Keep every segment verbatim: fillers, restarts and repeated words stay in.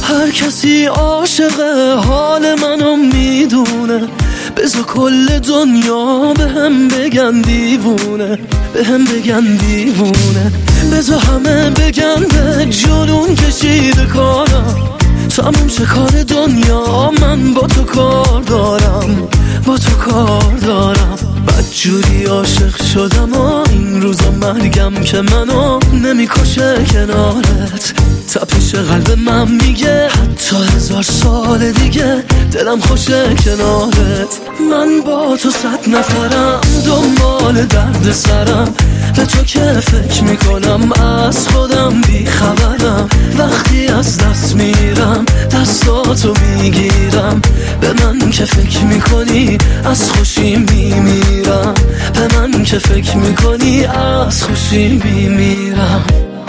هر کسی عاشق حال منو میدونه، بذار کل دنیا به هم بگن دیوونه، به هم بگن دیوونه. بذار همه بگن به جنون کشیده کارم، تموم چه کار دنیا، من با تو کار دارم، با تو کار دارم. بدجوری عاشق شدم و این روزا مرگم که منو نمیکشه کنارت. تپش قلب من میگه حتی هزار سال دیگه دلم خوشه کنارت. من با تو صد نفرم دنبال درد سرم، به تو که فکر میکنم از خودم بی خبرم. وقتی از دست میرم دستاتو میگیرم، به من که فکر میکنی از خوشی میمیرم، به من که فکر میکنی از خوشی میمیرم.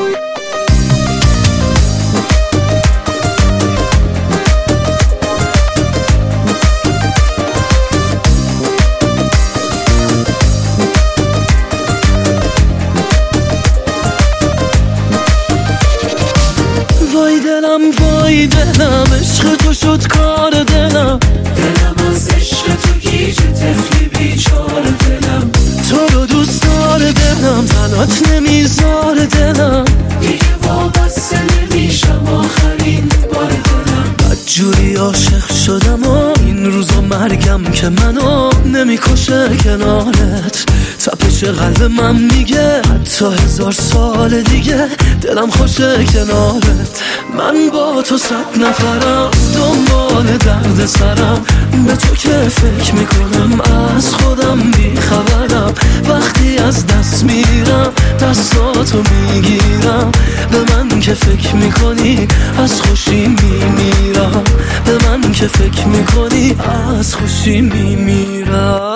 وای دلم وای دلم، عشق تو شد کار دلم. دلم از عشق تو گیج طفلی بیچار دلم. تو رو دوست داره دلم، تنات نمیذار دلم. دیگه وابسته نمیشم آخرین بار دلم. بدجوری عاشق شدم و این روزا مرگم که منو نمیکشه کنارت. تپش قلب من میگه حتی هزار سال دیگه دلم خوشه کنارت. من با تو صد نفرم دنبال درد سرم، به تو که فکر میکنم از خودم بی خبرم. وقتی از دست میرم دستاتو میگیرم، به من که فکر میکنی از خوشی میمیرم، به من که فکر میکنی از خوشی میمیرم.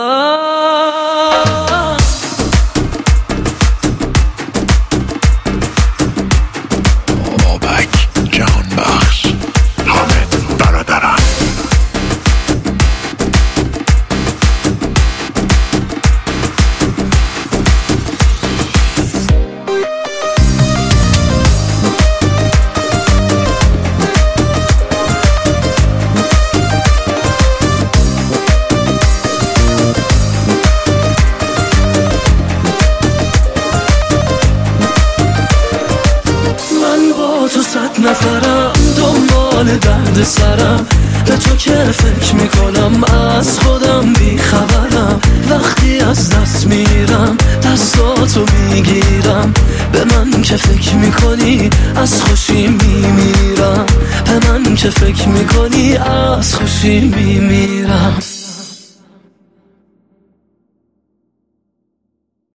تو صد نفرم دنبال درد سرم، به تو که فکر میکنم از خودم بی خبرم. وقتی از دست میرم دستاتو میگیرم، به من که فکر میکنی از خوشی میمیرم، به من که فکر میکنی از خوشی میمیرم.